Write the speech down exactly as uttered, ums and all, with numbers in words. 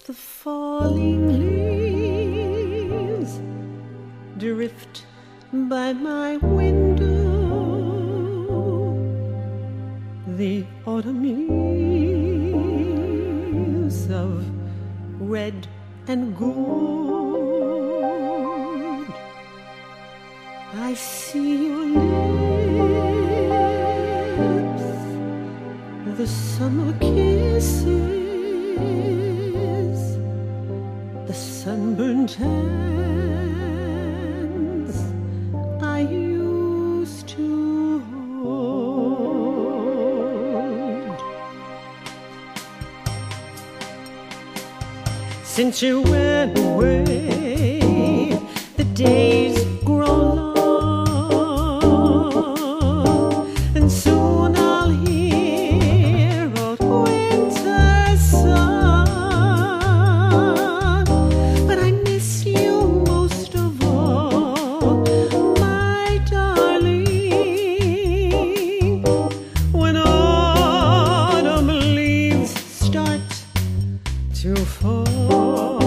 The falling leaves drift by my window. The autumn leaves of red and gold. I see your lips, the summer kisses, the sunburned hands I used to hold. Since you went away, the days grow long, and soon I'll hear old winter's song. But I miss you most of all, my darling, when autumn leaves start to fall.